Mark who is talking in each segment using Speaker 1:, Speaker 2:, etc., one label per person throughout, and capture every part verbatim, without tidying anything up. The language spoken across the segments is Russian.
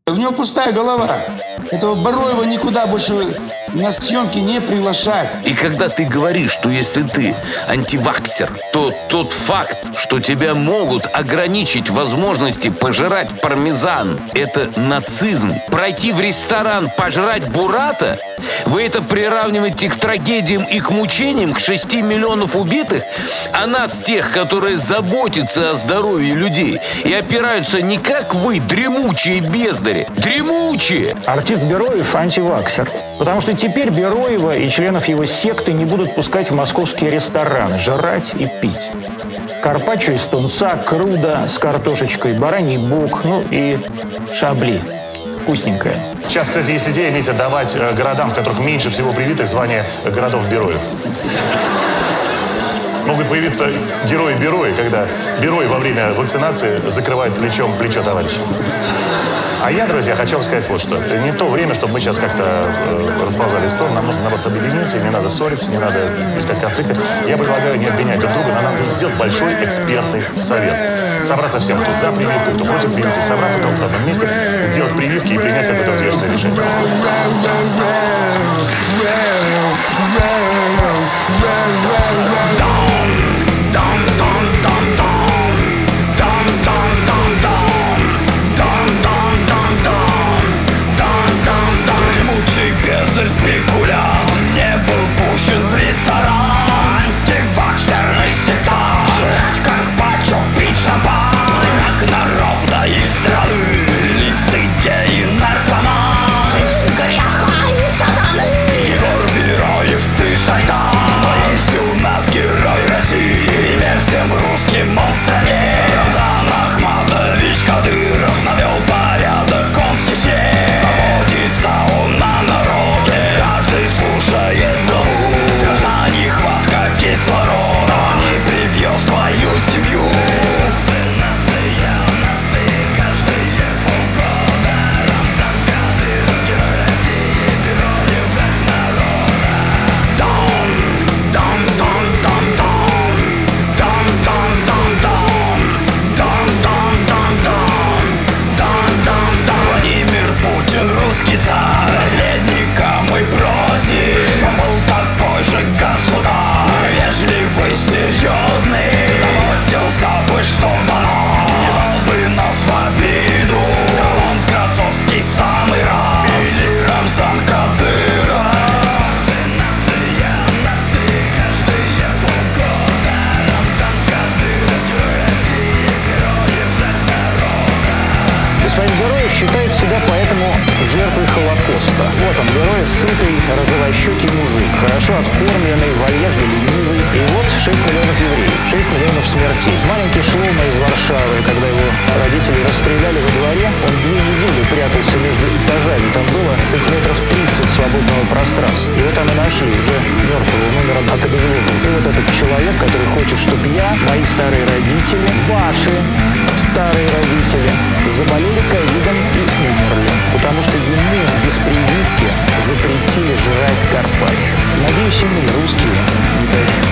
Speaker 1: У него пустая голова. Этого Бароева никуда больше на съемки не приглашать.
Speaker 2: И когда ты говоришь, что если ты антиваксер, то тот факт, что тебя могут ограничить в возможности пожрать пармезан, это нацизм. Пройти в ресторан, пожрать буррата, вы это приравниваете к трагедиям и к мучениям, к шести миллионов убитых, а нас, тех, которые заботятся о здоровье людей и опираются не как вы, дремучие бездари, дремучие.
Speaker 3: Артист Бероев антиваксер, потому что теперь Бероева и членов его секты не будут пускать в московские рестораны, жрать и пить. Карпаччо из тунца, круда с картошечкой, бараний бок, ну и шабли. Вкусненькое.
Speaker 4: Сейчас, кстати, есть идея, Митя, давать э, городам, в которых меньше всего привитых, звание городов-бероев. Могут появиться герои-берои, когда берои во время вакцинации закрывают плечом плечо товарища. А я, друзья, хочу вам сказать вот что. Не то время, чтобы мы сейчас как-то э, расползались в сторону. Нам нужно, наоборот, объединиться, и не надо ссориться, не надо искать конфликты. Я предлагаю не обвинять друг друга, но нам нужно сделать большой экспертный совет. Собраться всем, кто за прививку, кто против прививки, собраться в каком-то одном месте, сделать прививки и принять какое-то взвешенное решение.
Speaker 5: Спекулянт не был пущен в ресторан. Антиваксерный сектант. Жрать карпаччо, пить шампан. Как народной страны лицедей и наркоман. Сын греха и сатаны. Егор Бероев, ты шайтан. Есть у нас герой России. Пример всем русским он в стране. Рамзан Ахматович Кадыров навел порядок, он в Чечне. Заботится он на народе. Слушает главу. Страшна нехватка кислорода. Не привез свою семью. Нация, нации, каждые полгода. Рамзан Кадыров, герой России, Бероев, враг народа. Дон, дон, дон, дон, дон. Дон, дон, дон, дон. Дон, дон, дон, дон. Дон, дон, дон. Владимир Путин, русский царь. Наследника мой просит, что был такой же государь. Вежливый, серьезный, заботился бы, чтобы он не дал бы нас в обиду. Он Красовский самый раз. Или Рамзан Кадыров. Нация, нации, каждые полгода. Рамзан Кадыров, герой России, Бероев, враг народа.
Speaker 3: Господин Бероев считает себя поэтому жертвой Холокоста. Вот он, Бероев, сытый, розовощекий мужик, хорошо откормленный, вальяжный, ленивый. И вот шесть миллионов евреев, шесть миллионов смертей. Маленький Шлома из Варшавы, когда его родители расстреляли во дворе, он две недели прятался между этажами. Там было сантиметров тридцать свободного пространства. Его там и нашли, уже мертвого, номером от обезвоживания. И вот этот человек, который хочет, чтобы я, мои старые родители, ваши старые родители заболели ковидом и умерли. Потому что ему без прививки запретили жрать карпаччо. Надеюсь, и мы, русские, не дадим.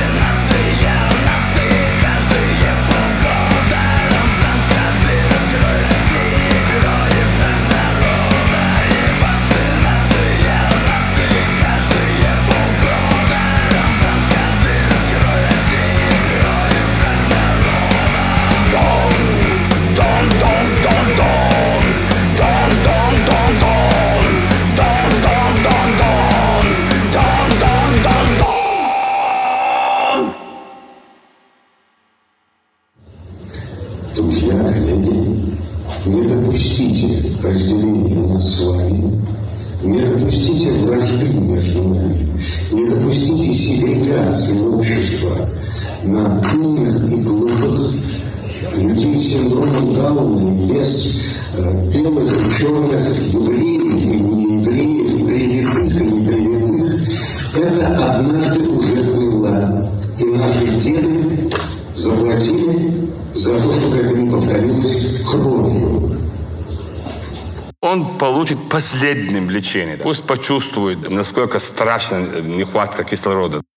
Speaker 6: Друзья, коллеги, не допустите разделения нас с вами, не допустите вражды между нами, не допустите сегрегации общества на умных и глупых, людей с синдромом Дауна, без э, белых и черных, евреев и неевреев, привитых и непривитых. Это однажды уже было, и наши деды заплатили за то, чтобы это не повторилось кровью.
Speaker 7: Он получит последнее лечение. Пусть почувствует, насколько страшна нехватка кислорода.